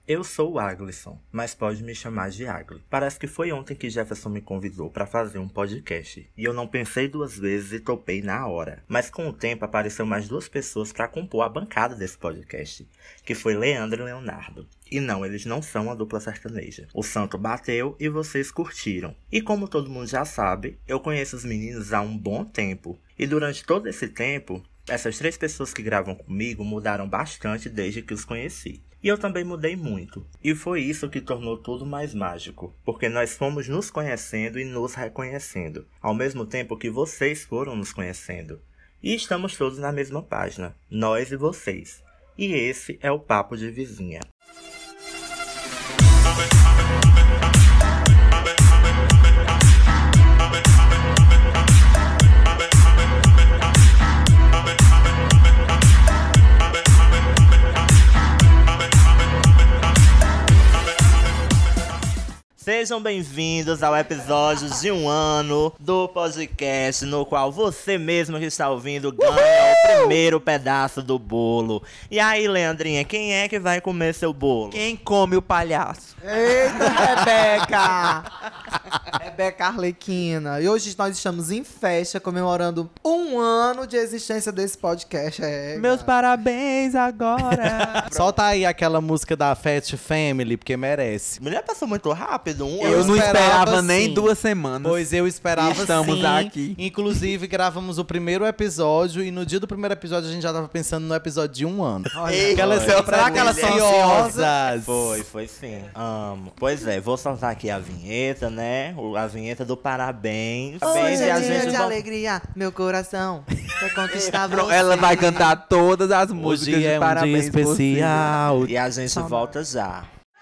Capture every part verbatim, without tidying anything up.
Eu sou o Aglisson, mas pode me chamar de Agli. Parece que foi ontem que Jefferson me convidou para fazer um podcast. E eu não pensei duas vezes e topei na hora. Mas com o tempo apareceu mais duas pessoas para compor a bancada desse podcast, que foi Leandro e Leonardo. E não, eles não são uma dupla sertaneja. O santo bateu e vocês curtiram. E como todo mundo já sabe, eu conheço os meninos há um bom tempo. E durante todo esse tempo, essas três pessoas que gravam comigo mudaram bastante desde que os conheci. E eu também mudei muito. E foi isso que tornou tudo mais mágico. Porque nós fomos nos conhecendo e nos reconhecendo. Ao mesmo tempo que vocês foram nos conhecendo. E estamos todos na mesma página. Nós e vocês. E esse é o Papo de Vizinha. Sejam bem-vindos ao episódio de um ano do podcast, no qual você mesmo que está ouvindo ganha o primeiro pedaço do bolo. E aí, Leandrinha, quem é que vai comer seu bolo? Quem come o palhaço? Eita, Rebeca! Rebeca Arlequina. E hoje nós estamos em festa, comemorando um ano de existência desse podcast. É, Meus parabéns agora! Solta aí aquela música da Fat Family, porque merece. Mulher, passou muito rápido, um Eu, ano. não esperava sim. nem duas semanas. Pois eu esperava Estamos sim. aqui. Inclusive, gravamos o primeiro episódio e no dia do primeiro episódio a gente já tava pensando no episódio de um ano. Ei, Porque elas foi. são, será que elas são ansiosas? Foi, foi sim. Amo. Pois é, vou soltar aqui a vinheta, né? O- A vinheta do parabéns. Parabéns, Hoje e é a dia gente de vai- alegria, meu coração quer conquistar Pronto, você. ela vai cantar todas as músicas Hoje de é um parabéns dia especial. E a gente volta já.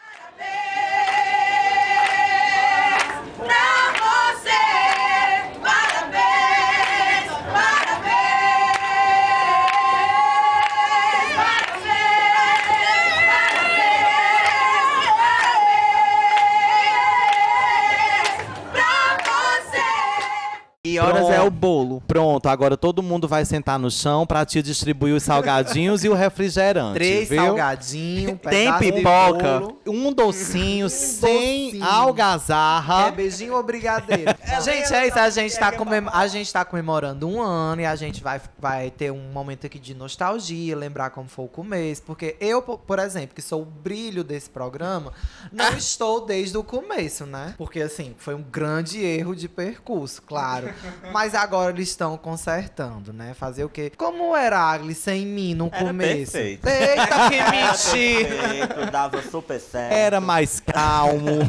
E horas Pronto. é o bolo. Pronto, agora todo mundo vai sentar no chão pra te distribuir os salgadinhos e o refrigerante, Três viu? salgadinhos, um Tem pedaço de pipoca? bolo. Um docinho sem docinho. algazarra. É beijinho ou brigadeiro? gente, é isso. A gente, tá comem- a gente tá comemorando um ano e a gente vai, vai ter um momento aqui de nostalgia, lembrar como foi o começo. Porque eu, po- por exemplo, que sou o brilho desse programa, não estou desde o começo, né? Porque, assim, foi um grande erro de percurso, claro. Mas agora eles estão consertando, né? Fazer o quê? Como era Agli sem mim no Era começo? perfeito. Eita, que mentira! Perfeito, dava super certo. Era mais calmo.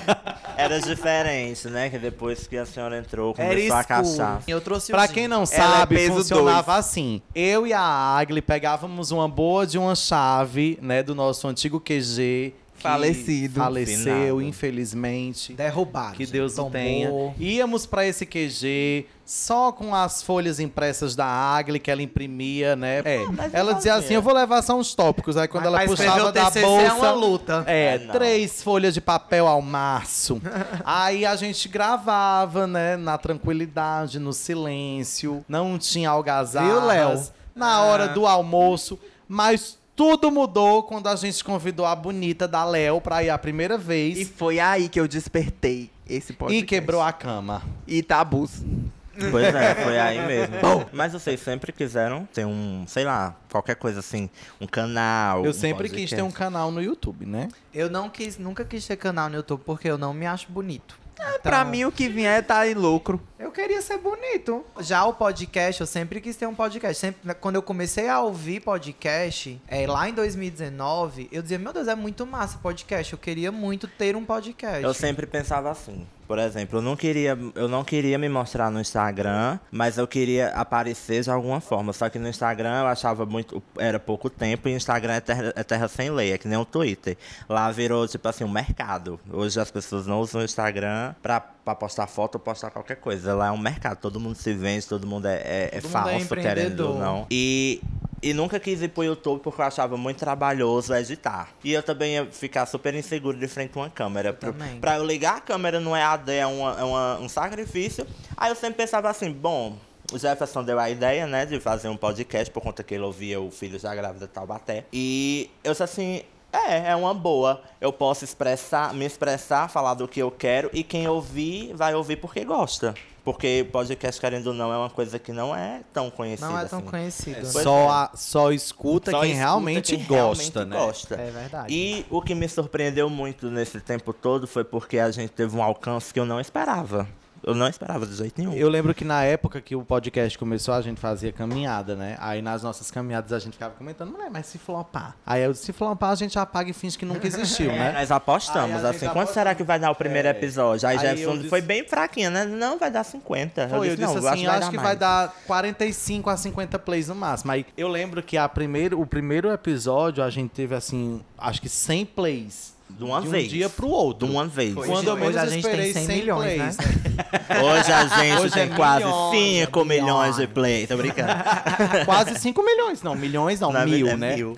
Era diferente, né? Que depois que a senhora entrou, Era começou a escuro. caçar. Eu trouxe o Pra gin. quem não Ela é sabe, peso funcionava assim. Eu e a Agli pegávamos uma boa de uma chave, né, do nosso antigo Q G. que Falecido. Faleceu, Finado. infelizmente. Derrubado. Que Deus o Tombou. tenha. Íamos pra esse Q G só com as folhas impressas da Agli que ela imprimia, né? É. mas Ela eu dizia fazia. assim: eu vou levar só uns tópicos. Aí quando ela Mas escrever puxava o da T C C bolsa. é uma luta. É, É, não. três folhas de papel ao maço. Aí a gente gravava, né? Na tranquilidade, no silêncio. Não tinha algazarras. Viu, Léo? Na hora do almoço. Mas tudo mudou quando a gente convidou a bonita da Léo pra ir a primeira vez. E E, foi aí que eu despertei esse podcast. quebrou a cama. E tabus. Pois é, foi aí mesmo. Mas vocês sempre quiseram ter um, sei lá, qualquer coisa assim, um canal. Eu um sempre quis podcast. ter um canal no YouTube, né? Eu não quis, nunca quis ter canal no YouTube porque eu não me acho bonito. Então, Pra mim, o que vier tá em lucro. eu queria ser bonito. Já o podcast, eu sempre quis ter um podcast. Sempre, quando eu comecei a ouvir podcast, é, lá em dois mil e dezenove, eu dizia, meu Deus, é muito massa podcast. Eu queria muito ter um podcast. Eu sempre pensava assim. Por exemplo, eu não queria, eu não queria me mostrar no Instagram, mas eu queria aparecer de alguma forma. Só que no Instagram eu achava muito, era pouco tempo e o Instagram é terra, é terra sem lei, é que nem o Twitter. Lá virou tipo assim um mercado. Hoje as pessoas não usam o Instagram pra, pra postar foto ou postar qualquer coisa. Lá é um mercado, todo mundo se vende, todo mundo é, é, é Todo mundo é falso, querendo empreendedor. ou não. E E nunca quis ir pro YouTube porque eu achava muito trabalhoso editar. E eu também ia ficar super inseguro de frente a uma câmera. Pro, também. pra eu ligar a câmera no E A D é, uma, é uma, um sacrifício. Aí eu sempre pensava assim, bom, o Jefferson deu a ideia, né, de fazer um podcast por conta que ele ouvia o Filho da Grávida de Taubaté. E eu disse assim, É, é uma boa. Eu posso expressar, me expressar, falar do que eu quero e quem ouvir vai ouvir porque gosta. Porque podcast, querendo ou não, é uma coisa que não é tão conhecida. Não é tão assim. conhecido. É, né? só, a- só escuta Só quem escuta realmente quem gosta, realmente né? gosta. É verdade. E o que me surpreendeu muito nesse tempo todo foi porque a gente teve um alcance que eu não esperava. Eu não esperava de jeito nenhum. Eu lembro que na época que o podcast começou, a gente fazia caminhada, né? Aí nas nossas caminhadas a gente ficava comentando, mulher, mas se flopar. Aí eu, se flopar, a gente apaga e finge que nunca existiu, É, né? nós apostamos, Aí a gente assim, quanto apostou. será que vai dar o primeiro É. episódio? Aí, Aí Jefferson eu disse- foi bem fraquinho, né? Não, vai dar cinquenta. Foi, eu eu disse, disse não, assim, eu acho que vai mais. dar quarenta e cinco a cinquenta plays no máximo. Aí eu lembro que a primeiro, o primeiro episódio a gente teve, assim, acho que cem plays. De uma de um vez. dia pro outro. De uma vez. Foi. Quando eu Hoje menos a gente tem esperei cem cem milhões, plays. né? Hoje a gente Hoje tem é quase milhões, cinco é milhões milhões. de plays. Tô brincando. Quase cinco milhões. Não, milhões não, Na mil, verdade, né? mil.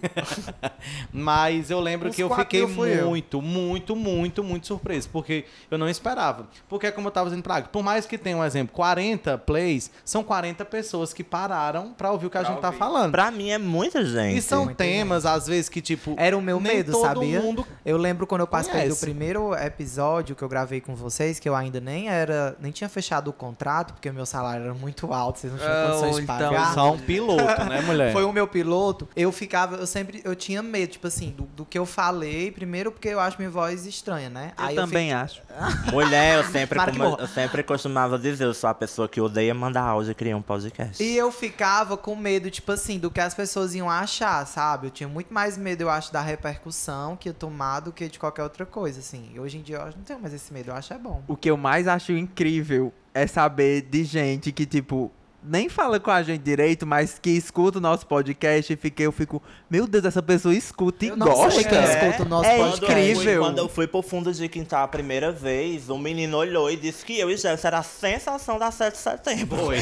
Mas eu lembro Uns que eu quatro fiquei mil fui eu. muito, muito, muito, muito surpreso. Porque eu não esperava. Porque, como eu tava dizendo pra Águia, por mais que tenha um exemplo, quarenta plays, são quarenta pessoas que pararam pra ouvir o que a gente tá falando. Pra mim é muita gente. E são Muita temas, às vezes, que, tipo. Era o meu nem medo, todo sabia? mundo Eu lembro quando eu participei do conhece. primeiro episódio que eu gravei com vocês, que eu ainda nem era, nem tinha fechado o contrato, porque o meu salário era muito alto, vocês não tinham Oh, condições de então, pagar. Só um piloto, né, mulher? Foi o meu piloto. Eu ficava, eu sempre, eu tinha medo, tipo assim, do, do que eu falei, primeiro porque eu acho minha voz estranha, né? Eu Aí também acho. Mulher, eu sempre, Mara que como- morra. eu sempre costumava dizer, eu sou a pessoa que odeia mandar áudio e criar um podcast. E eu ficava com medo, tipo assim, do que as pessoas iam achar, sabe? Eu tinha muito mais medo, eu acho, da repercussão que ia tomar do que de qualquer outra coisa, assim. E hoje em dia eu não tenho mais esse medo, eu acho é bom. O que eu mais acho incrível é saber de gente que, tipo, nem fala com a gente direito, mas que escuta o nosso podcast e fica, eu fico, meu Deus, essa pessoa escuta e Eu não gosta. sei quem É. escuta o nosso É podcast. Quando eu fui- incrível. Quando eu fui pro fundo de quintal a primeira vez, um menino olhou e disse que eu e Jefferson era a sensação da sete de setembro. Foi.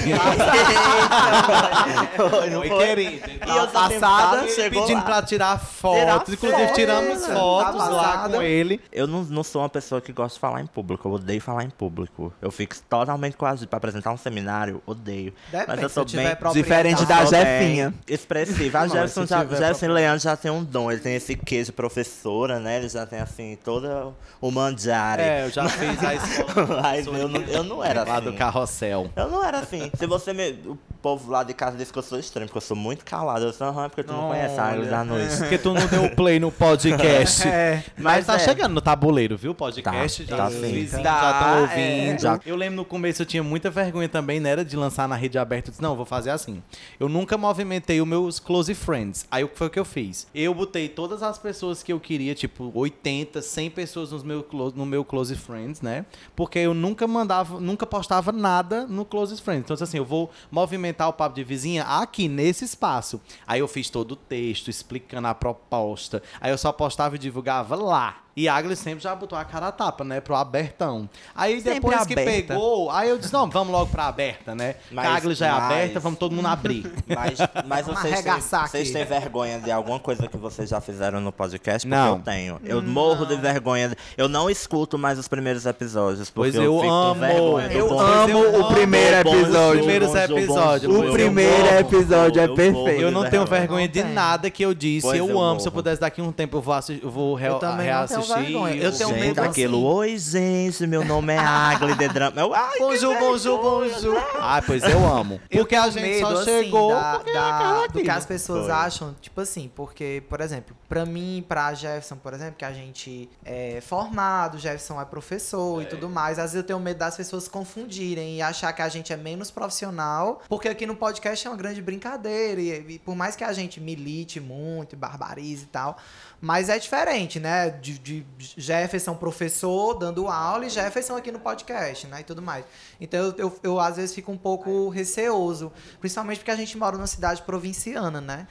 Foi, não Oi, foi? querido. E eu também passada, tava- chegou Pedindo lá. pra tirar fotos. Tirar Inclusive, foto. tiramos Tá fotos lá passada. com ele. Eu não, não sou uma pessoa que gosta de falar em público, eu odeio falar em público. Eu fico totalmente coagido pra apresentar um seminário, odeio. Depende, Mas eu se sou eu tiver bem... propriedade. Diferente da Sou bem Jefinha. expressiva. A Não, Jefferson, se já, tiver Jefferson Leandro já tem um dom, ele tem esse queijo de professora, né? Ele já tem, assim, toda o manjare. É, eu já fiz a escola. Mas eu não, eu não era Lá assim. do carrossel. Eu não era assim. Se você me... O povo lá de casa diz que eu sou estranho, porque eu sou muito calado. Eu sou, aham, porque tu não conhece a Águia da Noite. Porque tu não deu play no podcast. É. Mas, Mas tá é. chegando no tabuleiro, viu? Podcast. Tá, já, tá os sim. vizinhos Tá, já estão é. ouvindo. Já. Eu lembro no começo eu tinha muita vergonha também, né? Era de lançar na rede aberta. Eu disse, não, eu vou fazer assim. Eu nunca movimentei os meus close friends. Aí o que foi o que eu fiz? Eu botei todas as pessoas que eu queria, tipo oitenta, cem pessoas nos meu close, no meu close friends, né? Porque eu nunca mandava, nunca postava nada no close friends. Então, assim, eu vou movimentar o papo de vizinha aqui nesse espaço. Aí eu fiz todo o texto explicando a proposta. Aí eu só postava e divulgava lá. E a Agnes sempre já botou a cara a tapa, né? Pro abertão. Aí Sempre depois que aberta. pegou, aí eu disse, não, vamos logo pra aberta, né? Mas- a Agnes já é mas- aberta, vamos todo mundo abrir. Mas, mas Vamos vocês, têm, arregaçar vocês aqui. têm vergonha de alguma coisa que vocês já fizeram no podcast? Porque Não. eu tenho. Eu morro de vergonha. de- Eu não escuto mais os primeiros episódios. Porque Pois eu fico amo. com vergonha do Eu bom- amo eu o amo primeiro do bom episódio. jogo, Primeiros bom jogo, bom episódios. jogo. O Eu primeiro morro, episódio é eu morro perfeito. de Eu não tenho vergonha. vergonha de Não tem. nada que eu disse. Pois eu eu amo. Se eu morro. pudesse daqui um tempo, eu vou, assi- eu vou re Eu também não tenho reassistir. vergonha. Eu tenho Gente, medo aquilo, assim. oi gente, meu nome é Agli de Drama. Eu, ai, que Bonjour, bonjour, bonjour. Ah, pois eu amo. Porque Eu a tenho gente só medo, assim, chegou da- porque da- é aquela do aqui. que as pessoas Foi. acham, tipo assim, porque, por exemplo, pra mim, pra Jefferson, por exemplo, que a gente é formado, Jefferson é professor e tudo mais, às vezes eu tenho medo das pessoas confundirem e achar que a gente é menos profissional, porque aqui no podcast é uma grande brincadeira e, e por mais que a gente milite muito, barbarize e tal, mas é diferente, né? De, de Jefferson professor dando aula e Jefferson aqui no podcast, né? E tudo mais. Então eu, eu, eu, às vezes fico um pouco receoso, principalmente porque a gente mora numa cidade provinciana, né?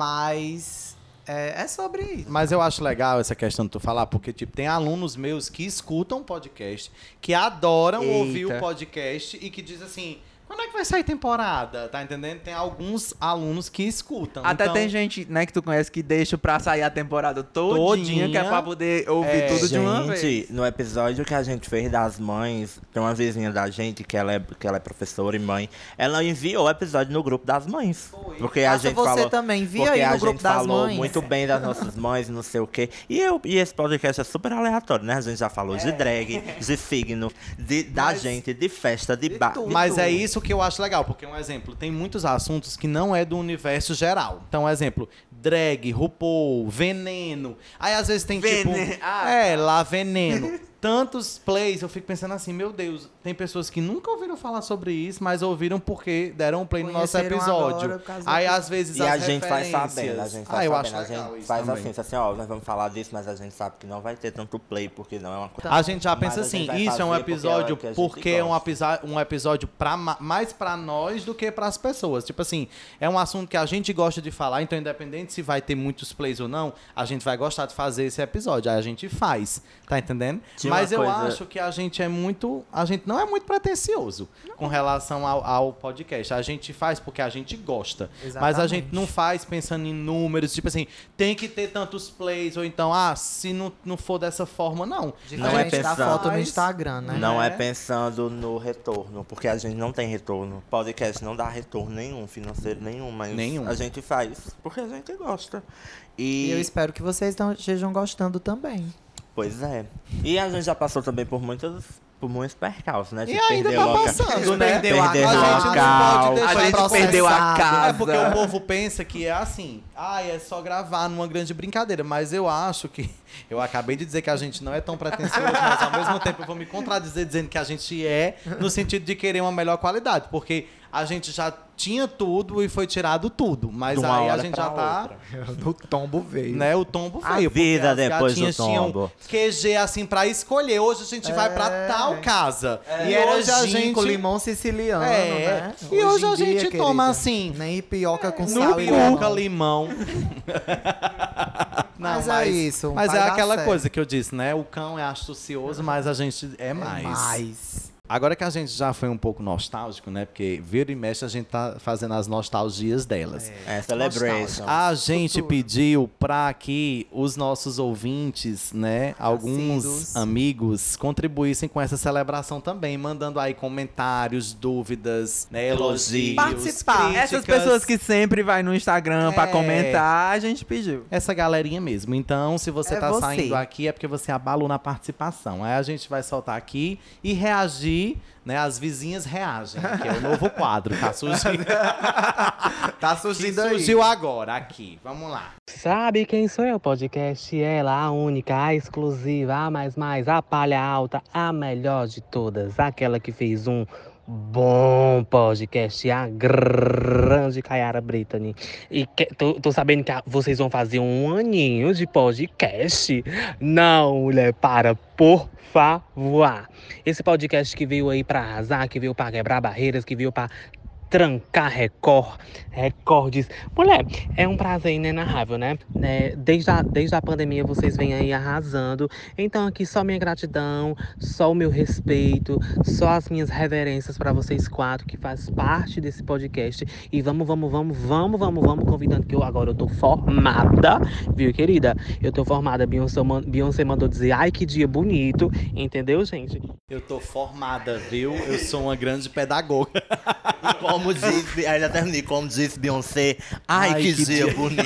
Mas é, é sobre isso. Mas eu acho legal essa questão de tu falar, porque tipo, tem alunos meus que escutam podcast, que adoram Eita. ouvir o podcast e que diz assim, quando é que vai sair temporada? Tá entendendo? Tem alguns alunos que escutam. Até então, tem gente, né, que tu conhece que deixa pra sair a temporada todinha, Todinha. que é pra poder ouvir É, tudo de uma vez. Gente, no episódio que a gente fez das mães, tem uma vizinha da gente que ela é, que ela é professora e mãe. Ela enviou o episódio no grupo das mães. Porque a Faça gente você falou, também, envia porque aí no a grupo gente das falou mães. muito bem das nossas mães, não sei o quê. E, eu, e esse podcast é super aleatório, né? A gente já falou de drag, de signo, de, da Mas- gente, de festa, de bar. tudo. Mas é isso que eu acho legal, porque um exemplo, tem muitos assuntos que não é do universo geral. Então, um exemplo, drag, RuPaul, veneno. Aí às vezes tem Vene- tipo, Ah, é, lá veneno. Tantos plays, eu fico pensando assim, meu Deus, tem pessoas que nunca ouviram falar sobre isso, mas ouviram porque deram um play no nosso Conheceram episódio. agora por causa do Aí episódio. às vezes E as a gente vai referências- sabendo, a gente ah, vai eu sabendo, acho a legal gente isso faz também. assim, assim, ó, nós vamos falar disso, mas a gente sabe que não vai ter tanto play, porque não é uma coisa. A gente já Mas pensa a gente assim, vai isso é um fazer porque é o episódio que a gente porque é um, gosta. episódio, um episódio pra, ma- mais pra nós do que pras pessoas. Tipo assim, é um assunto que a gente gosta de falar, então independente se vai ter muitos plays ou não, a gente vai gostar de fazer esse episódio. Aí a gente faz, tá entendendo? Tinha Mas uma eu coisa- acho que a gente é muito, a gente não é muito pretencioso com relação ao, ao podcast. A gente faz porque a gente gosta. Mas a Exatamente. gente não faz pensando em números, tipo assim, tem que ter tantos plays, ou então, ah, se não, não for dessa forma, não. Não é Diferente da pensando- foto no Instagram, né? Não é É. pensando no retorno, porque a gente não tem retorno. Podcast não dá retorno nenhum, financeiro nenhum, mas Nenhum. a gente faz porque a gente gosta. E E, eu espero que vocês tão- estejam gostando também. pois é. E a gente já passou também por muitas, por muitos percalços, né? De E ainda perder tá loca- passando, né? Perdeu a perder casa. A gente não local. pode deixar A gente processar. perdeu a casa. É porque o povo pensa que é assim, ah, é só gravar numa grande brincadeira, mas eu acho que, eu acabei de dizer que a gente não é tão pretencioso, mas ao mesmo tempo eu vou me contradizer dizendo que a gente é, no sentido de querer uma melhor qualidade, porque a gente já tinha tudo e foi tirado tudo, mas De uma aí a hora gente pra já tá, outra. O tombo veio. né, o tombo A veio. porque vida as depois do gatinhas tinham tombo. Q G assim pra escolher, hoje a gente vai pra tal casa, E e era hoje a gin gente... com limão siciliano, É, né? e hoje em a gente dia, toma querida, assim, nem pioca com no sal e pioca, limão. limão. Não, Mas é isso, Mas vai é dar aquela certo. coisa que eu disse, né? O cão é astucioso, mas a gente é mais. Mas... Agora que a gente já foi um pouco nostálgico, né? Porque vira e mexe a gente tá fazendo as nostalgias delas. É, celebration. A gente pediu para que os nossos ouvintes, né, alguns Assíduos. amigos, contribuíssem com essa celebração também, mandando aí comentários, dúvidas, né, elogios, Participar. Essas críticas. pessoas que sempre vai no Instagram pra É. comentar, a gente pediu. Essa galerinha mesmo. Então, se você É tá você. saindo aqui, é porque você abalou na participação. Aí a gente vai soltar aqui e reagir, né? As vizinhas reagem, que é o novo quadro. Tá surgindo, Tá que surgindo aí. surgiu agora, aqui. Vamos lá. Sabe quem sou eu? Podcast ela, a única, a exclusiva, a mais mais, a palha alta, a melhor de todas, aquela que fez um bom podcast, a grande Kayara Brittany. E que, tô, tô sabendo que a- vocês vão fazer um aninho de podcast? Não, mulher, para, por favor. Esse podcast que veio aí pra arrasar, que veio pra quebrar barreiras, que veio pra trancar recorde, recordes. Mulher, é um prazer inenarrável, né? né? Desde, a, desde a pandemia vocês vêm aí arrasando. Então aqui só minha gratidão, só o meu respeito, só as minhas reverências pra vocês quatro que faz parte desse podcast. E vamos, vamos, vamos, vamos, vamos, vamos, convidando que eu agora eu tô formada, viu, querida? Eu tô formada, Beyoncé, man- Beyoncé mandou dizer, ai que dia bonito, entendeu, gente? Eu tô formada, viu? Eu sou uma grande pedagoga. Como disse, ainda terminei, como disse Beyoncé, ai, Ai, que, que dia dia. bonito.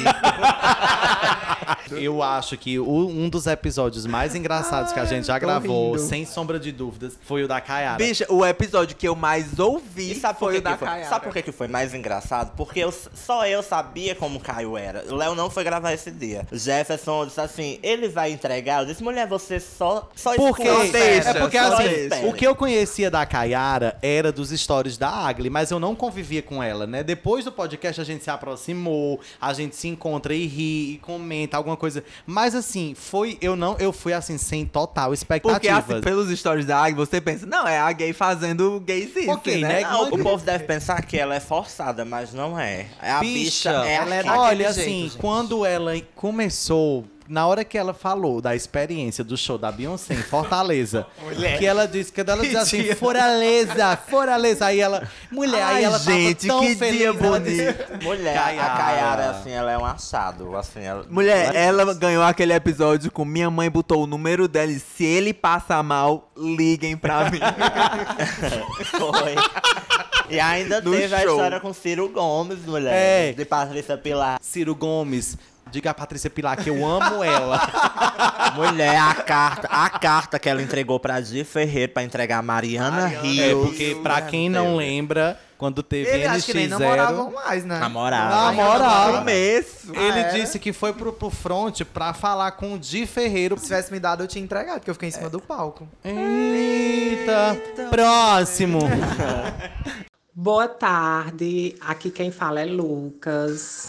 Eu acho que o- um dos episódios mais engraçados que a gente já tô gravou, rindo. sem sombra de dúvidas, foi o da Kayara. Bicha, o episódio que eu mais ouvi E sabe por, foi que o da que foi? Kayara. Sabe por que que foi mais engraçado? Porque eu, só eu sabia como o Caio era. O Léo não foi gravar esse dia. O Jefferson disse assim, ele vai entregar. Eu disse, mulher, você só, só Porque, escuta. deixa, é porque só assim, espera. o que eu conhecia da Kayara era dos stories da Agli, mas eu não convivia com ela, né? Depois do podcast a gente se aproximou, a gente se encontra e ri, e comenta alguma coisa. Mas assim, foi, eu não, eu fui assim, sem total Porque expectativas. assim, pelos stories da Agli, você pensa, não, é a gay fazendo gaysice, Ok, né? né? Não, o povo deve pensar que ela é forçada, mas não é. A bicha, Bicha, é ela é aqui. daquele Olha, jeito, assim, gente. quando ela começou, na hora que ela falou da experiência do show da Beyoncé em Fortaleza, que ela disse, que ela disse assim, Fortaleza, Fortaleza. Aí ela, mulher, Ai, aí ela gente, tava tão que feliz. dia ela disse, bonito. Mulher, Caiara. a Caiara, assim, ela é um achado. Assim, ela... Mulher, ela ganhou aquele episódio com minha mãe botou o número dela e se ele passar mal, liguem pra mim. Foi. E ainda No teve a show. história com Ciro Gomes, mulher. É. De Patrícia Pilar. Ciro Gomes, diga a Patrícia Pilar que eu amo ela. Mulher, a carta, a carta que ela entregou pra Di Ferreira pra entregar a Mariana, Mariana. Rios. É, porque pra quem não lembra, quando teve Ele acho N que X nem zero... namoravam mais, né? Namorava. Namorava. Começo. Ele Ah, era? disse que foi pro, pro front pra falar com o Di Ferreiro. Se tivesse me dado, eu tinha entregado, porque eu fiquei em cima do palco. Eita, próximo. Boa tarde, aqui quem fala é Lucas.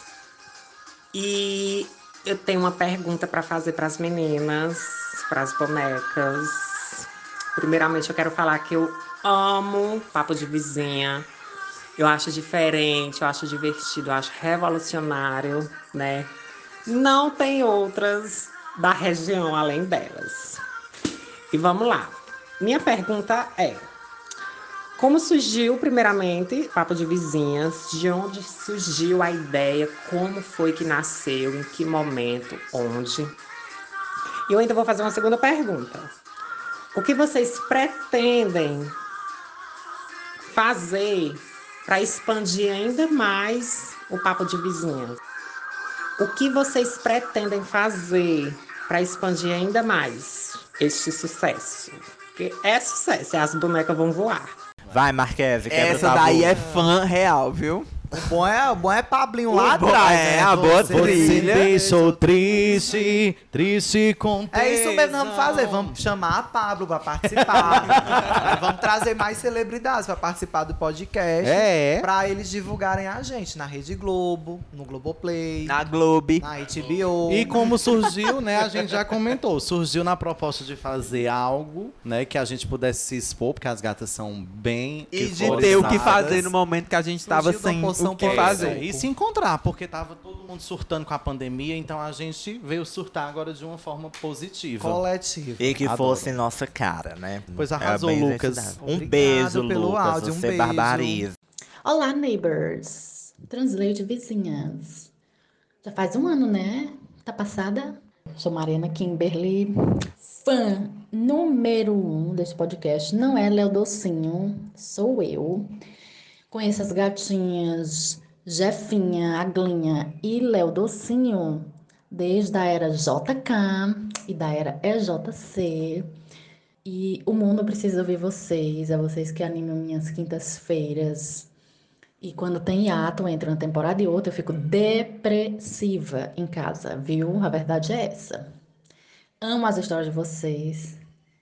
E eu tenho uma pergunta para fazer para as meninas, para as bonecas. Primeiramente, eu quero falar que eu amo Papo de Vizinha. Eu acho diferente, eu acho divertido, eu acho revolucionário, né? Não tem outras da região além delas. E vamos lá. Minha pergunta é: como surgiu, primeiramente, Papo de Vizinhas? De onde surgiu a ideia? Como foi que nasceu? Em que momento? Onde? E eu ainda vou fazer uma segunda pergunta. O que vocês pretendem fazer para expandir ainda mais o Papo de Vizinhas? O que vocês pretendem fazer para expandir ainda mais este sucesso? Porque é sucesso, e as bonecas vão voar. Vai, Marquese, quebra o Essa tabu. daí é fã real, viu? O bom é, o bom é Pablinho lá O bom- atrás, é, né? a boa Você- trilha. Deixou triste, triste com É isso mesmo que vamos fazer. tesão. Vamos chamar a Pablo pra participar. Vamos trazer mais celebridades pra participar do podcast. É. Pra eles divulgarem a gente na Rede Globo, no Globoplay, na, Na Globo. H B O. E como surgiu, né, a gente já comentou, surgiu na proposta de fazer algo, né, que a gente pudesse se expor, porque as gatas são bem E de ter o que euphorizadas. fazer no momento que a gente tava Surgiu da sem poção o que por fazer. É, e se encontrar, porque tava todo mundo surtando com a pandemia, então a gente veio surtar agora de uma forma positiva. Coletivo. E que Adoro. fosse nossa cara, né? Pois É arrasou, bem Lucas. identidade. Um Obrigado beijo, pelo Lucas. áudio, um você beijo. barbariza. Olá, neighbors. Translate vizinhas. Já faz um ano, né? Tá passada? Sou Mariana Kimberly. Fã número um desse podcast não é Léo Docinho, sou eu. Conheço as gatinhas Jefinha, Aglinha e Léo Docinho desde a era J K e da era E J C. E o mundo precisa ouvir vocês, é vocês que animam minhas quintas-feiras. E quando tem hiato entre uma temporada e outra, eu fico depressiva em casa, viu? A verdade é essa. Amo as histórias de vocês.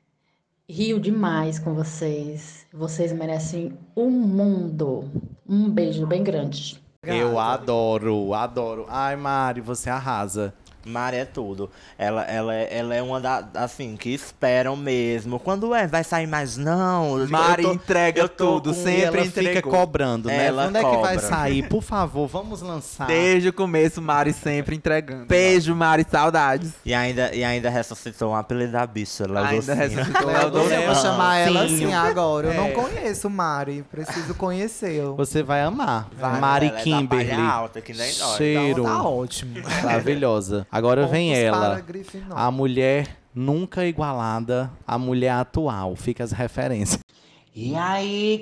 Rio demais com vocês. Vocês merecem o mundo. Um beijo bem grande. Eu adoro, adoro. Ai, Mari, você arrasa. Mari é tudo. Ela, ela, é- ela é uma da, assim, que esperam mesmo. Quando é? Vai sair mais não? Mari Eu tô- entrega eu tô tudo, com- E sempre ela fica entregou. cobrando, né? Ela Quando é que vai cobra. sair? Por favor, vamos lançar. Desde o começo, Mari sempre entregando. Beijo, Mari, saudades. E ainda, e ainda ressuscitou um apelido da bicha, Léo Ainda Docinho. ressuscitou Léo Léo Docinho, eu vou Docinho. chamar ela Sim. assim agora. Eu É. não conheço Mari, preciso conhecer. Você vai amar. Vai, Mari ela é da Kimberly. palha alta, que nem nós. Cheiro. Então tá ótimo. Maravilhosa. Agora vem Pontos ela. para Grifinória. A mulher nunca igualada, a mulher atual. Fica as referências. E aí,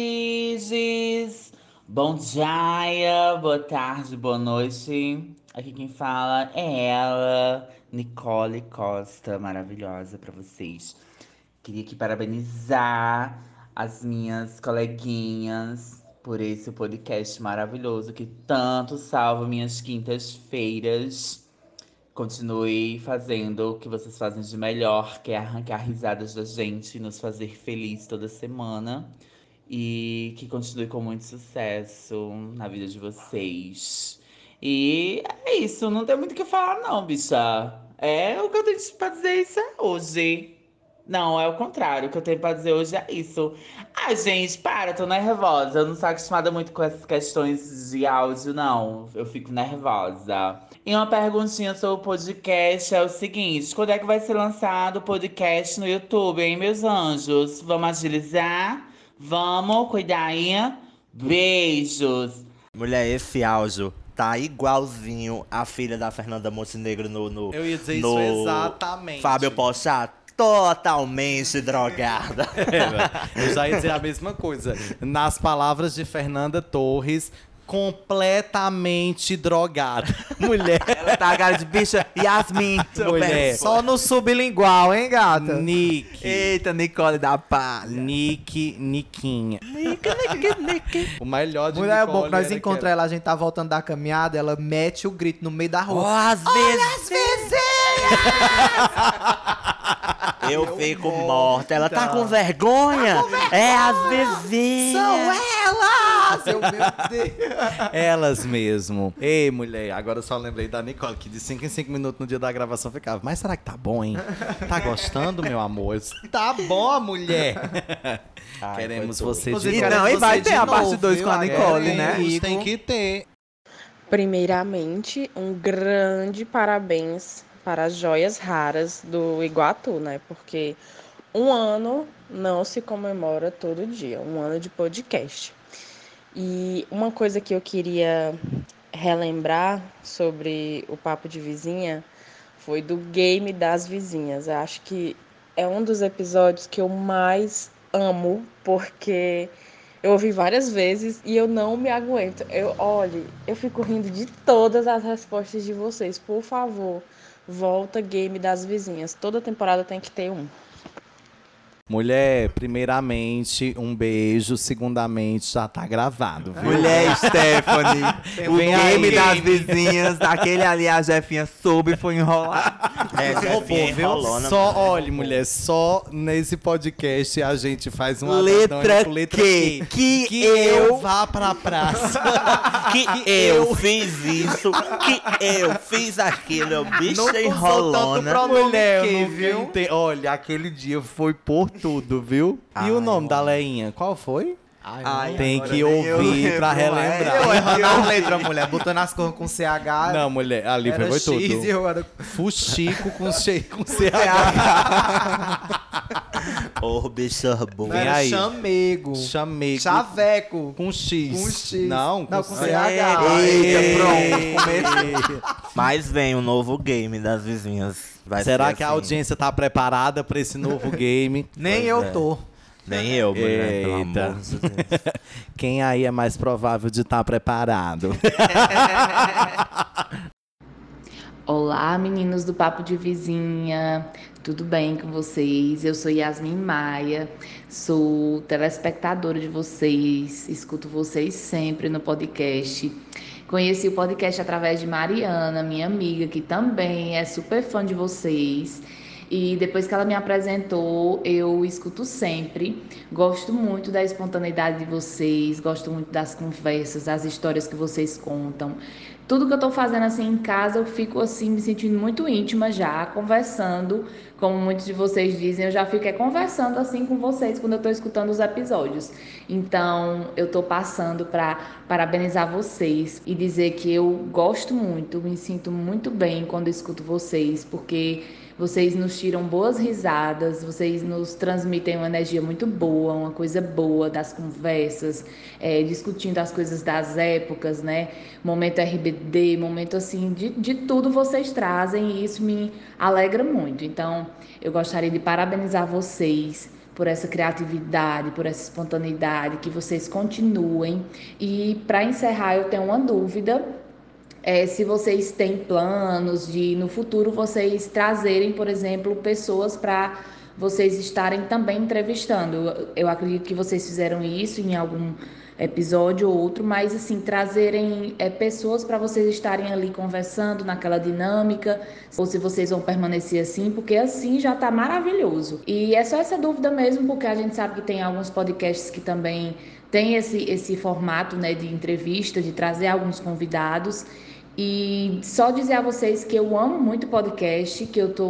queridos? Bom dia, boa tarde, boa noite. Aqui quem fala é ela, Nicole Costa, maravilhosa pra vocês. Queria aqui parabenizar as minhas coleguinhas por esse podcast maravilhoso que tanto salva minhas quintas-feiras. Continue fazendo o que vocês fazem de melhor, que é arrancar risadas da gente e nos fazer feliz toda semana. E que continue com muito sucesso na vida de vocês. E é isso, não tem muito o que falar não, bicha. É o que eu tenho pra dizer isso é hoje. Não, é o contrário. O que eu tenho pra dizer hoje é isso. Ai, gente, para, tô nervosa. Eu não sou acostumada muito com essas questões de áudio, não. Eu fico nervosa. E uma perguntinha sobre o podcast é o seguinte: quando é que vai ser lançado o podcast no YouTube, hein, meus anjos? Vamos agilizar? Vamos, cuidar aí. Beijos. Mulher, esse áudio tá igualzinho a filha da Fernanda Montenegro no, no, Eu ia dizer no isso exatamente. Fábio Pochá, totalmente drogada. Eu já ia dizer a mesma coisa. Nas palavras de Fernanda Torres, completamente drogada. Mulher. Ela tá a cara de bicha. Yasmin. Mulher. Só no sublingual, hein, gata? Nick. Eita, Nicole da palha. Nick, Niquinha. Nick, Nick, Nick. O melhor de Mulher, é bom Nicole que nós era encontramos que ela, a gente tá voltando da caminhada, ela mete o grito no meio da rua. às vezes vizinhas! eu fico morta. Ela tá com vergonha? É as vizinhas. São elas! Eu, meu Deus! Elas mesmo. Ei, mulher, agora eu só lembrei da Nicole, que de cinco em cinco minutos no dia da gravação ficava. Mas será que tá bom, hein? Tá gostando, meu amor? Eu disse, tá bom, mulher. Ai, Queremos foi tudo. você Inclusive, de E quero não, e você vai ter de a parte novo, dois viu? com a Nicole, né? Queremos, tem que ter. Primeiramente, um grande parabéns para as joias raras do Iguatu, né? Porque um ano não se comemora todo dia, um ano de podcast. E uma coisa que eu queria relembrar sobre o Papo de Vizinha foi do Game das Vizinhas. Eu acho que é um dos episódios que eu mais amo, porque eu ouvi várias vezes e eu não me aguento. Eu, olhe, eu fico rindo de todas as respostas de vocês. Por favor, volta Game das Vizinhas. Toda temporada tem que ter um. Mulher, primeiramente, um beijo. Segundamente, já tá gravado, viu? Mulher Stephanie, o Vem game aí. das vizinhas, aquele ali a Jefinha soube e foi enrolar. É, já Ô, vinha pô, viu? enrolando. Só, olha, mulher, só nesse podcast a gente faz uma Letra com letra Q, Q. que Que eu- eu vá pra praça. Que eu fiz isso, que eu fiz aquilo, bicho Não usou enrolona. tanto pronome Mulher, que, eu não viu? ente- Olha, aquele dia foi por tudo, viu? E Ai, o nome da Leinha, qual foi? Ai, Ai, Tem agora que nem eu ouvir lembro, pra mas- relembrar. Eu errando as letras, mulher, botando as coisas com C H. Não, mulher, ali era foi X tudo. e eu era Fuxico com, che... com C H. Ô, bicho bom. Vem era aí. chamego. Chamego. Chaveco. Com X. Com X. Não, Não, com com C. C H. Eita, pronto, começou. Mas vem o novo game das vizinhas. Vai Será ser que a assim. audiência tá preparada pra esse novo game? Nem Pois eu é. tô. Nem eu, mulher, pelo Eita. amor de Deus. Quem aí é mais provável de estar preparado? Olá, meninos do Papo de Vizinha, tudo bem com vocês? Eu sou Yasmin Maia, sou telespectadora de vocês, escuto vocês sempre no podcast. Conheci o podcast através de Mariana, minha amiga, que também é super fã de vocês. E depois que ela me apresentou, eu escuto sempre. Gosto muito da espontaneidade de vocês, gosto muito das conversas, das histórias que vocês contam. Tudo que eu tô fazendo assim em casa, eu fico assim me sentindo muito íntima já, conversando, como muitos de vocês dizem, eu já fico é, conversando assim com vocês quando eu tô escutando os episódios. Então, eu tô passando para parabenizar vocês e dizer que eu gosto muito, me sinto muito bem quando escuto vocês, porque vocês nos tiram boas risadas, vocês nos transmitem uma energia muito boa, uma coisa boa das conversas, é, discutindo as coisas das épocas, né? Momento R B D, momento assim, de, de tudo vocês trazem e isso me alegra muito. Então, eu gostaria de parabenizar vocês por essa criatividade, por essa espontaneidade, que vocês continuem. E para encerrar, eu tenho uma dúvida. É, se vocês têm planos de, no futuro, vocês trazerem, por exemplo, pessoas para vocês estarem também entrevistando. Eu, eu acredito que vocês fizeram isso em algum episódio ou outro, mas, assim, trazerem é, pessoas para vocês estarem ali conversando naquela dinâmica, ou se vocês vão permanecer assim, porque assim já está maravilhoso. E é só essa dúvida mesmo, porque a gente sabe que tem alguns podcasts que também tem esse, esse formato, né, de entrevista, de trazer alguns convidados. E só dizer a vocês que eu amo muito podcast, que eu tô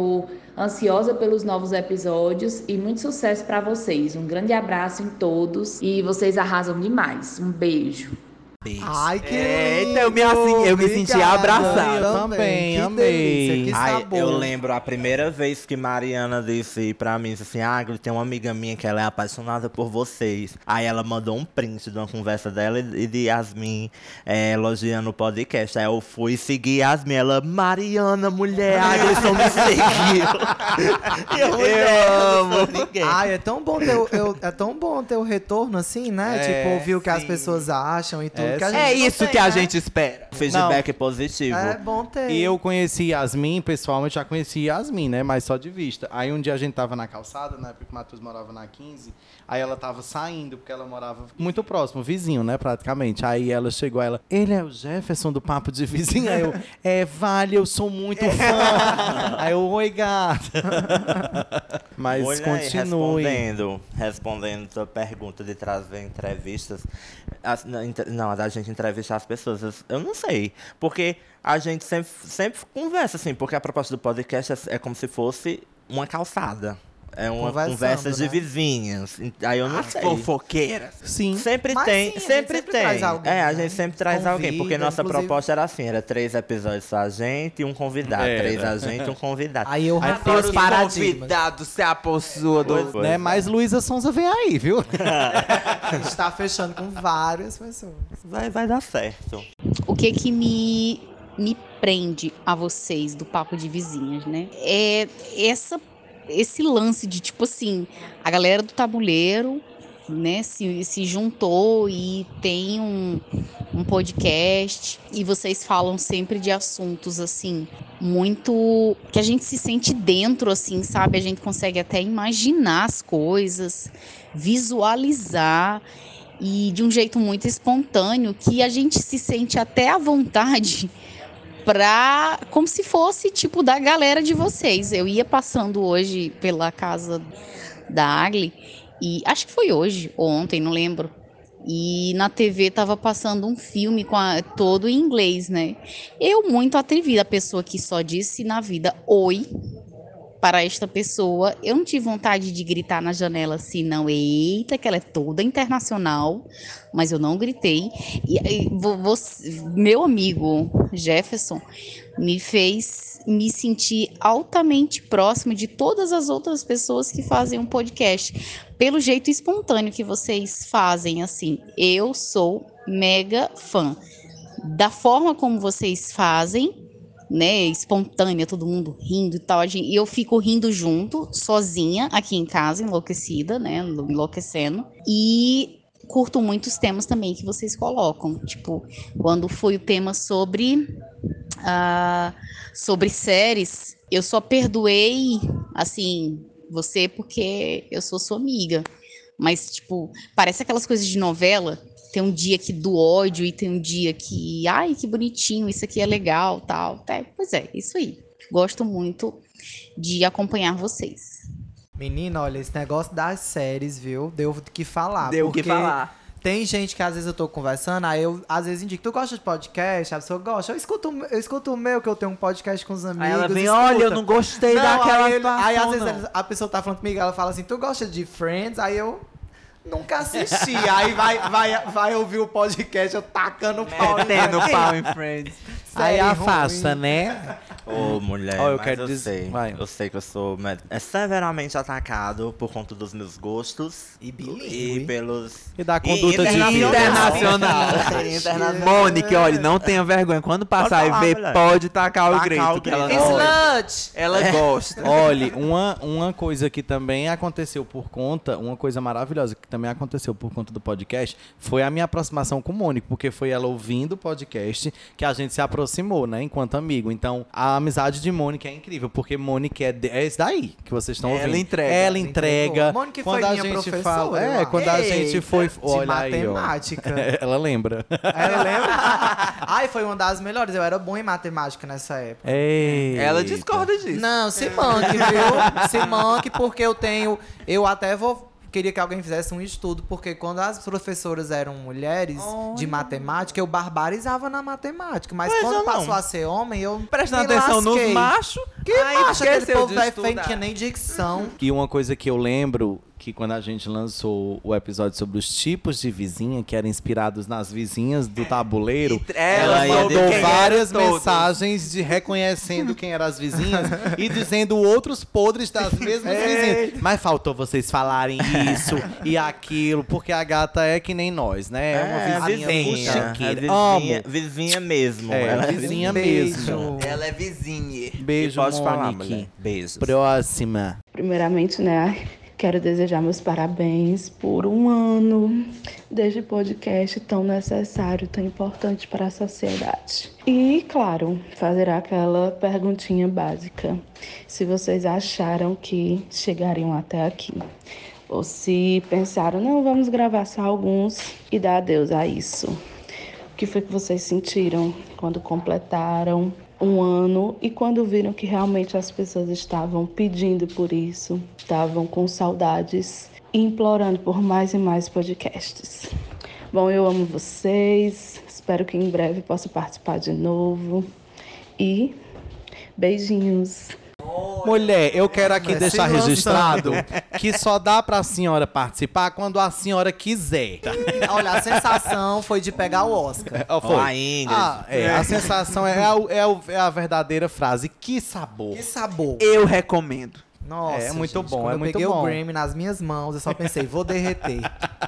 Ansiosa pelos novos episódios e muito sucesso para vocês. Um grande abraço em todos e vocês arrasam demais. Um beijo. Beijo. Ai, que Eita, eu me, assim, eu me senti abraçado. Eu também, que amei. delícia, que Ai, sabor. eu lembro a primeira vez que Mariana disse pra mim, disse assim, ah, tem uma amiga minha que ela é apaixonada por vocês. Aí ela mandou um print de uma conversa dela e de Yasmin é, elogiando o podcast. Aí eu fui seguir Yasmin, ela, Mariana, mulher, a Aglisson me seguiu. E eu, mulher, Eu eu amo. não sou ninguém. Ai, é tão bom ter, o- eu, é tão bom ter o retorno assim, né? É, tipo, ouvir o que as sim. pessoas acham e tudo. É, que a sim. gente É não isso tem, que a né? gente espera. Feedback positivo. É bom ter. E eu conheci Yasmin, pessoalmente já conheci Yasmin, né? Mas só de vista. Aí um dia a gente tava na calçada, na época que o Matheus morava na quinze. Aí ela tava saindo, porque ela morava muito próximo, vizinho, né? Praticamente. Aí ela chegou, ela, ele é o Jefferson do Papo de Vizinha? Aí eu, é, vale, eu sou muito fã. Aí eu, oi, gata. Mas Olha aí, continue. respondendo, respondendo tua pergunta de trazer entrevistas. as- na inter- não, a da gente entrevistar as pessoas. eu- Eu não sei. Porque a gente sempre, sempre conversa, assim, porque a proposta do podcast é, é como se fosse uma calçada. É uma Conversando, conversa de né? vizinhas. Aí eu não As sei. fofoqueiras. Sim. Sempre Mas tem, sim, a gente sempre, sempre tem. traz alguém, é, a né? gente sempre traz alguém, porque Convida, nossa inclusive- proposta era assim, era três episódios só a gente e um convidado. Era. Três a gente e um convidado. Aí eu Aí rompi os os paradigmas. convidados se apossua do... Pois Né? é. Mas Luísa Sonza vem aí, viu? A gente tá fechando com várias pessoas. Vai, vai dar certo. O que que me, me prende a vocês do Papo de Vizinhas, né? É essa, esse lance de, tipo assim, a galera do tabuleiro, né, se, se juntou e tem um, um podcast e vocês falam sempre de assuntos, assim, muito... que a gente se sente dentro, assim, sabe? A gente consegue até imaginar as coisas, visualizar... E de um jeito muito espontâneo, que a gente se sente até à vontade pra, como se fosse tipo da galera de vocês. Eu ia passando hoje pela casa da Agli, e acho que foi hoje ou ontem, não lembro. E na T V tava passando um filme com a, todo em inglês, né? Eu, muito atrevida, a pessoa que só disse na vida oi para esta pessoa. Eu não tive vontade de gritar na janela assim, não. Eita, que ela é toda internacional, mas eu não gritei. E, e vo- você, meu amigo Jefferson me fez me sentir altamente próximo de todas as outras pessoas que fazem um podcast, pelo jeito espontâneo que vocês fazem, assim. Eu sou mega fã da forma como vocês fazem, né, espontânea, todo mundo rindo e tal, a gente- e eu fico rindo junto, sozinha, aqui em casa, enlouquecida, né, enlouquecendo, e curto muitos temas também que vocês colocam, tipo, quando foi o tema sobre, ah, sobre séries, eu só perdoei, assim, você porque eu sou sua amiga, mas, tipo, parece aquelas coisas de novela. Tem um dia que do ódio e tem um dia que, ai, que bonitinho, isso aqui é legal, tal. É, pois é, isso aí. Gosto muito de acompanhar vocês. Menina, olha, esse negócio das séries, viu? Deu o que falar. Deu o que porque falar. Tem gente que às vezes eu tô conversando, aí eu às vezes indico, tu gosta de podcast? A pessoa gosta. Eu escuto, eu escuto o meu, que eu tenho um podcast com os amigos. Aí ela vem, escuta. olha, eu não gostei Não, daquela aí, ele- aí às situação, vezes não. a pessoa tá falando comigo, ela fala assim, tu gosta de Friends? Aí eu nunca assisti. Aí vai, vai, vai ouvir o podcast, eu tacando pau. em Metendo Friends. pau em Friends. Aí Série afasta, ruim. né? Ô, mulher, Ó, eu mas quero eu dizer- sei. vai. Eu sei que eu sou me- é severamente atacado por conta dos meus gostos. E bilíngue. E pelos... E da conduta de internacional. Internacional. Internacional. Mônica, olha, não tenha vergonha. Quando passar Pode falar, e ver, mulher. pode tacar o Tacar grito. o que ela, grito. gosta. Slut! Ela gosta. Olha, uma, uma coisa que também aconteceu por conta, uma coisa maravilhosa que também aconteceu por conta do podcast, foi a minha aproximação com o Mônica, porque foi ela ouvindo o podcast que a gente se aproximou, né, enquanto amigo. Então, a amizade de Mônica é incrível, porque Mônica é, de, é isso daí que vocês estão Ela ouvindo. entrega. Ela Ela entrega. entregou. Mônica quando foi a minha gente professora, fala, eu é, acho. quando a gente Eita, foi, de olha aí, ó. matemática. Ela lembra. Ela lembra? Ai, foi uma das melhores. Eu era bom em matemática nessa época. Eita. Ela discorda disso. Não, se manque, viu? Se manque, porque eu tenho... Eu até vou queria que alguém fizesse um estudo, porque quando as professoras eram mulheres de matemática, eu barbarizava na matemática. Mas Pois quando eu não. passou a ser homem, eu Prestando me atenção lasquei. nos machos. Que aí macho, aquele esqueceu povo de é feio estudar. que nem dicção. E uma coisa que eu lembro, que quando a gente lançou o episódio sobre os tipos de vizinha, que eram inspirados nas vizinhas do tabuleiro, E ela ela soube mandou quem várias eram todos. mensagens de reconhecendo quem eram as vizinhas e dizendo outros podres das mesmas vizinhas. Mas faltou vocês falarem isso e aquilo, porque a gata é que nem nós, né? É uma vizinha, vizinha, fuxiqueira. a vizinha, Amo. vizinha mesmo. É, ela vizinha Beijo. mesmo. Ela é vizinha. Beijo, Pode falar, Monique. mulher. Beijos. Próxima. Primeiramente, né, quero desejar meus parabéns por um ano deste podcast tão necessário, tão importante para a sociedade. E, claro, fazer aquela perguntinha básica. Se vocês acharam que chegariam até aqui, ou se pensaram, não, vamos gravar só alguns e dar adeus a isso. O que foi que vocês sentiram quando completaram um ano e quando viram que realmente as pessoas estavam pedindo por isso, estavam com saudades e implorando por mais e mais podcasts. Bom, eu amo vocês, espero que em breve possa participar de novo e beijinhos. Mulher, eu quero aqui Mulher, deixar se lançando. registrado que só dá pra senhora participar quando a senhora quiser. Olha, a sensação foi de pegar o Oscar. Ó, foi. Ó, a Ingrid. Ah, é, a sensação é a, é o- é a verdadeira frase. Que sabor. Que sabor. Eu recomendo. Nossa, É muito gente, bom, quando é eu muito peguei bom. o Grammy nas minhas mãos, eu só pensei, vou derreter.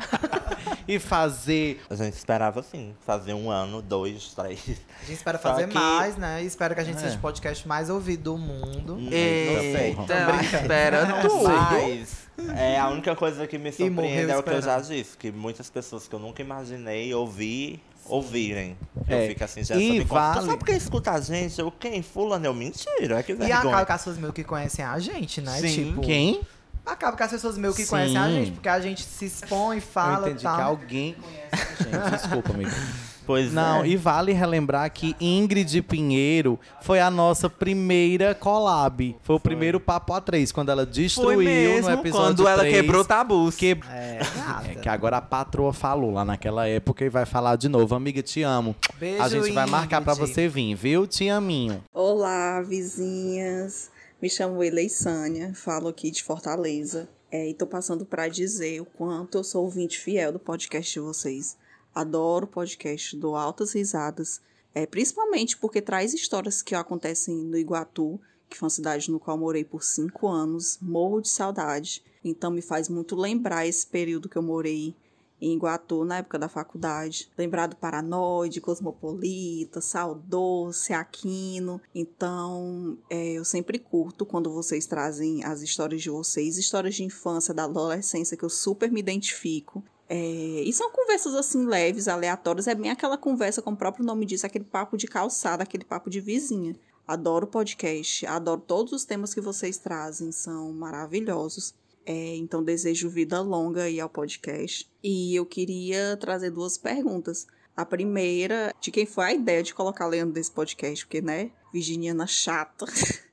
E fazer... A gente esperava assim, fazer um ano, dois, três. A gente espera Só fazer que- mais, né? E espero que a gente É. seja o podcast mais ouvido do mundo. Eita, ela espera tudo. Mas é, a única coisa que me E morreu surpreende é o que eu já esperando. disse, que muitas pessoas que eu nunca imaginei ouvir, ouvirem. É. Eu fico assim, já E me conta. vale- Tu sabe quem escuta a gente? Eu, quem? Fulano, eu mentira. Que E vergonha. acaba que as pessoas meio que conhecem a gente, né? Sim. Tipo, Quem? acaba que as pessoas meio que Sim. conhecem a gente, porque a gente se expõe, Eu fala e entendi tal. que alguém conhece a gente. Desculpa, amigo. Pois Não, é. e vale relembrar que Ingrid Pinheiro foi a nossa primeira collab. Foi o primeiro Papo A três, quando ela destruiu Foi mesmo, no episódio quando ela três, quebrou tabus. Que... É, É, que agora a patroa falou lá naquela época e vai falar de novo. Amiga, te amo. Beijo, A gente vai marcar pra Ingrid. você vir, viu? Te aminho. Olá, vizinhas. Me chamo Eleisânia, falo aqui de Fortaleza. É, e tô passando para dizer o quanto eu sou ouvinte fiel do podcast de vocês. Adoro o podcast, dou altas risadas, é, principalmente porque traz histórias que acontecem no Iguatu, que foi uma cidade no qual morei por cinco anos, morro de saudade. Então me faz muito lembrar esse período que eu morei em Iguatu, na época da faculdade. Lembrar do Paranoide, Cosmopolita, Saudoce, Aquino. Então, é, eu sempre curto quando vocês trazem as histórias de vocês, histórias de infância, da adolescência, que eu super me identifico. É, e são conversas assim leves, aleatórias. É bem aquela conversa, como o próprio nome diz, aquele papo de calçada, aquele papo de vizinha. Adoro o podcast, adoro todos os temas que vocês trazem, são maravilhosos. É, então desejo vida longa aí ao podcast. E eu queria trazer duas perguntas. A primeira, de quem foi a ideia de colocar Leandro nesse podcast, porque, né, virginiana chata.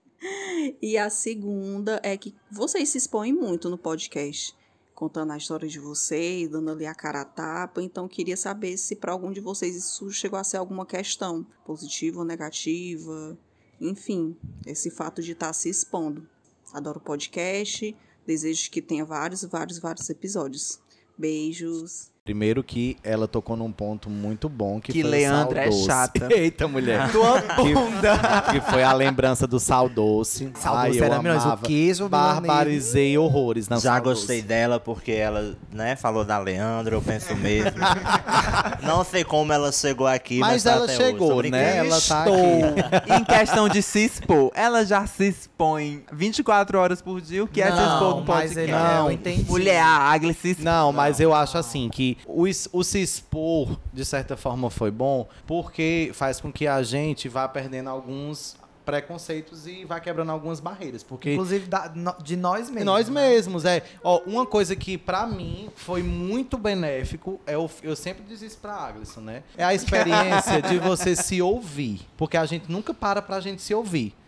E a segunda é que vocês se expõem muito no podcast, contando a história de vocês, dando ali a cara a tapa. Então queria saber se para algum de vocês isso chegou a ser alguma questão, positiva ou negativa. Enfim, esse fato de estar se expondo. Adoro o podcast. Desejo que tenha vários, vários, vários episódios. Beijos. Primeiro que ela tocou num ponto muito bom, que, Que foi Leandra o é Sal Doce. chata. Eita, mulher. Tua bunda. Que, que foi a lembrança do Sal Doce. Sal Ai, Doce eu era melhor, o amava. queijo do Barbarizei horrores na Já Sal Doce. gostei dela porque ela, né, falou da Leandra, eu penso mesmo. Não sei como ela chegou aqui, mas, Mas tá ela até chegou, hoje. né? Ela tá Estou. aqui. Em questão de se expor, ela já se expõe vinte e quatro horas por dia. O que é se Não, expor no mas podcast? ele- Não. eu entendi. Mulher, a Agli se expõe. Não, mas eu acho assim que o, es- o se expor, de certa forma, foi bom, porque faz com que a gente vá perdendo alguns preconceitos e vá quebrando algumas barreiras. Porque Inclusive da- no- de nós mesmos. nós né? mesmos, é. Ó, uma coisa que pra mim foi muito benéfico, é o, eu sempre diz isso pra Aglisson, né? É a experiência de você se ouvir. Porque a gente nunca para pra gente se ouvir.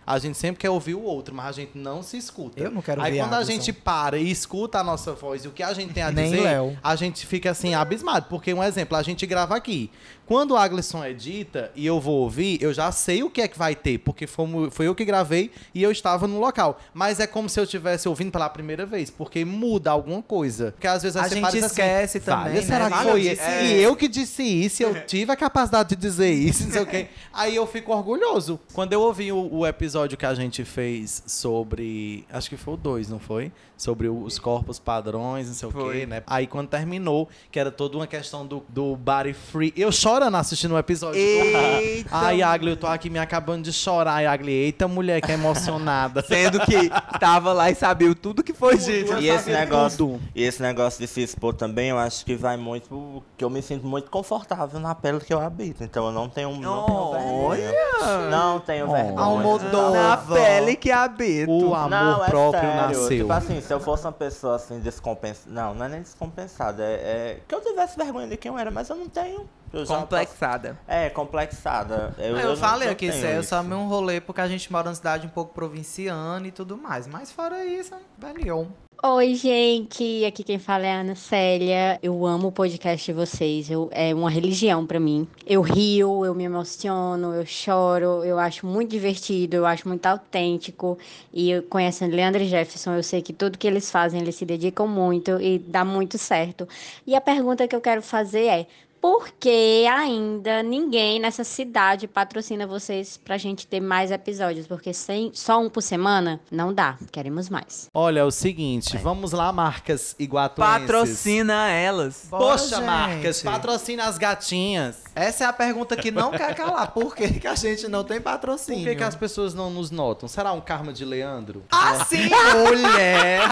A gente sempre quer ouvir o outro, mas a gente não se escuta. Eu não quero Aí ouvir quando a Aglisson. gente para e escuta a nossa voz e o que a gente tem a Nem dizer, Léo. a gente fica assim, abismado. Porque, um exemplo, a gente grava aqui. Quando o Aglisson edita e eu vou ouvir, eu já sei o que é que vai ter, porque foi, foi eu que gravei e eu estava no local. Mas é como se eu estivesse ouvindo pela primeira vez, porque muda alguma coisa. Porque às vezes A você gente para e diz esquece assim, também, "Vale, né? será que Vale, foi eu ele? disse E isso." eu que disse isso, eu tive a capacidade de dizer isso, não sei o quê. Aí eu fico orgulhoso. Quando eu ouvi o, o episódio que a gente fez sobre, acho que foi o dois, não foi? Sobre o- os corpos padrões, não sei o quê, né? Aí quando terminou, que era toda uma questão do, do body free. Eu chorando assistindo o episódio. Eita, Ai, Agli, eu tô aqui me acabando de chorar. Ai, Agli, eita mulher que é emocionada. Sendo que tava lá e sabia tudo que foi dito. E esse, negócio, e esse negócio de se expor também, eu acho que vai muito... Que eu me sinto muito confortável na pele que eu habito. Então eu não tenho, não tenho vergonha. Não tenho Oh. vergonha. Almodóvar. Na pele que habito. O amor Não, é próprio sério. nasceu. Tipo assim, se eu fosse uma pessoa assim, descompensada... Não, não é nem descompensada. É, é que eu tivesse vergonha de quem eu era, mas eu não tenho. Eu já Complexada. passo- É, complexada. Eu, Eu, eu falei não, aqui, não isso tenho é isso. só um rolê porque a gente mora numa cidade um pouco provinciana e tudo mais. Mas fora isso, velhão. Oi, gente. Aqui quem fala é a Ana Célia. Eu amo o podcast de vocês. Eu, é uma religião pra mim. Eu rio, eu me emociono, eu choro. Eu acho muito divertido, eu acho muito autêntico. E eu, conhecendo Leandro e Jefferson, eu sei que tudo que eles fazem, eles se dedicam muito e dá muito certo. E a pergunta que eu quero fazer é: por que ainda ninguém nessa cidade patrocina vocês pra gente ter mais episódios? Porque sem, só um por semana não dá. Queremos mais. Olha, é o seguinte, vamos lá, marcas iguatuenses. Patrocina elas. Poxa, Bora, marcas, gente. patrocina as gatinhas. Essa é a pergunta que não quer calar. Por que, que a gente não tem Por patrocínio? que, que as pessoas não nos notam? Será um karma de Leandro? Ah, sim, mulher!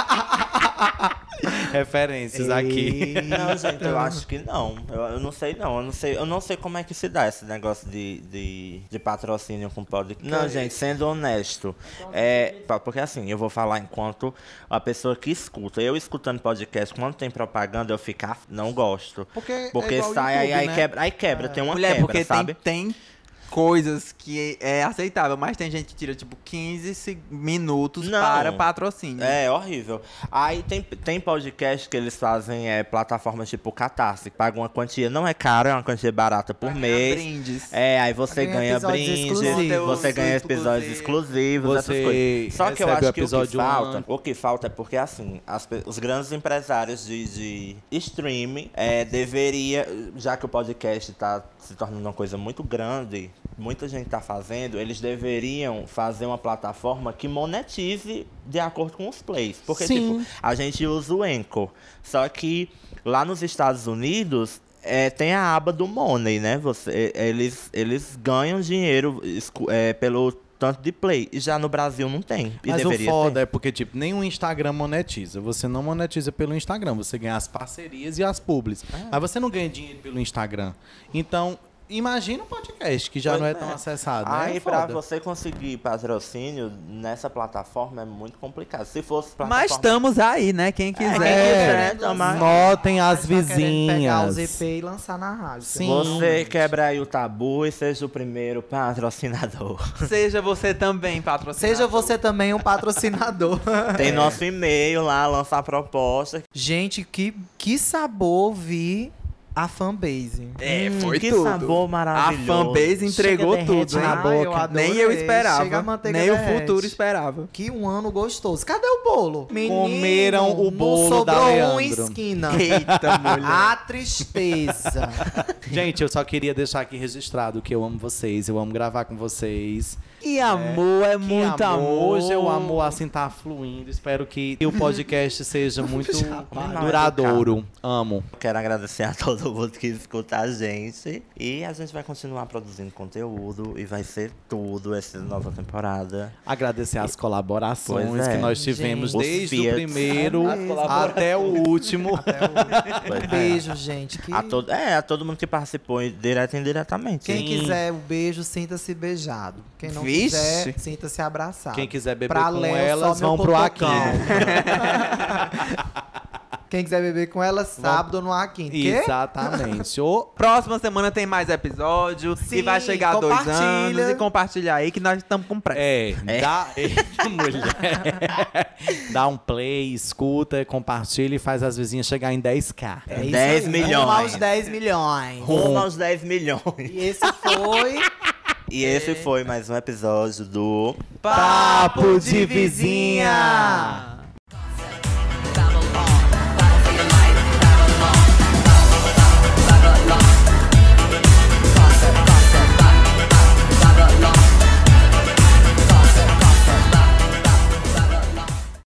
Referências aqui. Não, gente, eu acho que não. Eu, eu não sei não. Eu não sei, eu não sei como é que se dá esse negócio de, de, de patrocínio com podcast. Não, gente, sendo honesto. É, pa- porque assim, eu vou falar enquanto a pessoa que escuta. Eu escutando podcast, quando tem propaganda, eu fico, "Ah, não gosto. Porque, é Porque igual o sai aí, YouTube, aí né? quebra, aí quebra, tem uma Mulher, quebra, porque sabe? tem, tem coisas que é aceitável, mas tem gente que tira, tipo, quinze se- minutos Não. para patrocínio. É horrível. Aí tem, tem podcast que eles fazem é, plataformas tipo Catarse, que pagam uma quantia, não é cara, é uma quantia barata por mês. Brindes. É, aí você Ganha ganha episódios brindes, exclusivos. você ganha episódios exclusivos, essas Você coisas. Só que eu recebe o acho que o que episódio falta, antes. o que falta é porque assim, as pe- os grandes empresários de, de streaming é, deveria, já que o podcast tá se tornando uma coisa muito grande, muita gente tá fazendo, eles deveriam fazer uma plataforma que monetize de acordo com os plays. Porque, Sim. tipo, a gente usa o Anchor. Só que lá nos Estados Unidos é, tem a aba do Money, né? Você, eles, eles ganham dinheiro escu- é, pelo tanto de play. E já no Brasil não tem. E Mas o deveria foda ter. é porque, tipo, nem o Instagram monetiza. Você não monetiza pelo Instagram. Você ganha as parcerias e as publis. Mas você não ganha dinheiro pelo Instagram. Então, imagina um podcast que já Pois não é é. tão acessado. Aí, né? pra Foda. você conseguir patrocínio nessa plataforma é muito complicado. Se fosse plataforma... Mas estamos aí, né? Quem quiser. quem quiser, tomar. Notem as Só querendo pegar o vizinhas. Z P e lançar na rádio. Sim. Você quebra aí o tabu e seja o primeiro patrocinador. Seja você também patrocinador. Seja você também um patrocinador. Tem nosso e-mail lá, lança a proposta. Gente, que, que sabor ouvir a fanbase. É, Hum, foi que tudo. sabor maravilhoso. A fanbase entregou Chega, tudo, derrete hein? na Ai, boca. eu adorei. Nem eu Chega a esperava. manteiga Nem o derrete. futuro esperava. Que um ano gostoso. Cadê o bolo? Menino, Comeram o bolo não da sobrou uma Leandro. esquina. Eita, mulher. A tristeza. Gente, eu só queria deixar aqui registrado que eu amo vocês. Eu amo gravar com vocês. Que amor, é, Que muito amor. Hoje o amor assim tá fluindo. Espero que o podcast seja muito Não, duradouro. Amo. Quero agradecer a todo mundo que escuta a gente. E a gente vai continuar produzindo conteúdo. E vai ser tudo essa nova temporada. Agradecer as colaborações Pois é. que nós tivemos Gente, desde os o Fiat. primeiro É mesmo. até o último. Pois é. Beijo, gente. Que... A todo, é, a todo mundo que participou, direto e indiretamente. Quem Sim. quiser o beijo, sinta-se beijado. Quem não Vixe. quiser, sinta-se abraçado. Quem quiser beber Pra com Léo, elas, só meu vão pro potocão. Aquino. Quem quiser beber com ela, sábado no A quinta. Exatamente. O... Próxima semana tem mais episódio. Sim, e vai chegar a dois anos. E compartilha aí que nós estamos com pressa. É, é. Dá... mulher. Dá um play, escuta, compartilha e faz as vizinhas chegar em dez k. É dez milhões. Rumo aos dez milhões. Rumo aos dez milhões. E esse foi... E esse foi mais um episódio do Papo de Vizinha.